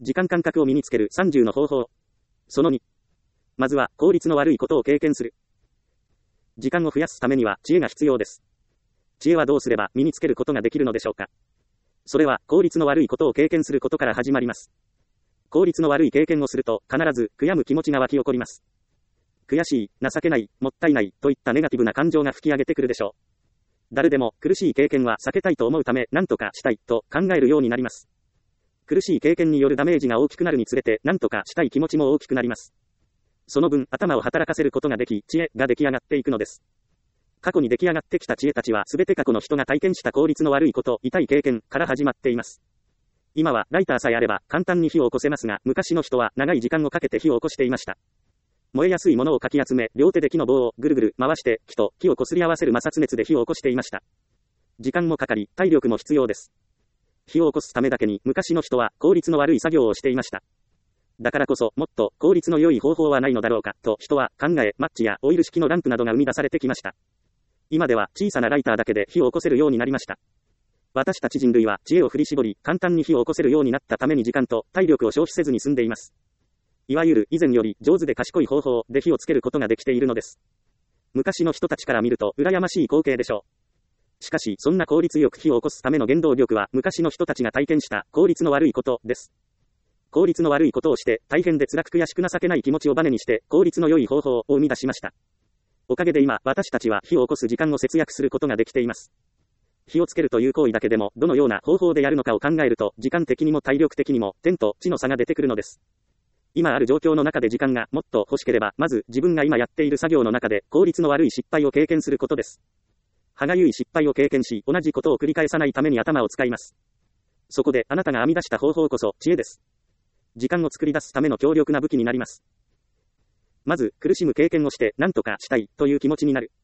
時間感覚を身につける30の方法。その2。まずは、効率の悪いことを経験する。時間を増やすためには、知恵が必要です。知恵はどうすれば身につけることができるのでしょうか。それは、効率の悪いことを経験することから始まります。効率の悪い経験をすると、必ず、悔やむ気持ちが湧き起こります。悔しい、情けない、もったいない、といったネガティブな感情が吹き上げてくるでしょう。誰でも、苦しい経験は避けたいと思うため、何とかしたい、と考えるようになります。苦しい経験によるダメージが大きくなるにつれて、何とかしたい気持ちも大きくなります。その分、頭を働かせることができ、知恵が出来上がっていくのです。過去に出来上がってきた知恵たちは、すべて過去の人が体験した効率の悪いこと、痛い経験から始まっています。今は、ライターさえあれば、簡単に火を起こせますが、昔の人は、長い時間をかけて火を起こしていました。燃えやすいものをかき集め、両手で木の棒をぐるぐる回して、木と木を擦り合わせる摩擦熱で火を起こしていました。時間もかかり、体力も必要です。火を起こすためだけに、昔の人は、効率の悪い作業をしていました。だからこそ、もっと効率の良い方法はないのだろうか、と人は考え、マッチやオイル式のランプなどが生み出されてきました。今では小さなライターだけで火を起こせるようになりました。私たち人類は知恵を振り絞り、簡単に火を起こせるようになったために時間と体力を消費せずに済んでいます。いわゆる以前より上手で賢い方法で火をつけることができているのです。昔の人たちから見ると羨ましい光景でしょう。しかし、そんな効率よく火を起こすための原動力は昔の人たちが体験した効率の悪いことです。効率の悪いことをして、大変で辛く悔しく情けない気持ちをバネにして、効率の良い方法を生み出しました。おかげで今、私たちは火を起こす時間を節約することができています。火をつけるという行為だけでも、どのような方法でやるのかを考えると、時間的にも体力的にも、天と地の差が出てくるのです。今ある状況の中で時間がもっと欲しければ、まず自分が今やっている作業の中で、効率の悪い失敗を経験することです。歯がゆい失敗を経験し、同じことを繰り返さないために頭を使います。そこで、あなたが編み出した方法こそ、知恵です。時間を作り出すための強力な武器になります。まず、苦しむ経験をして、何とかしたい、という気持ちになる。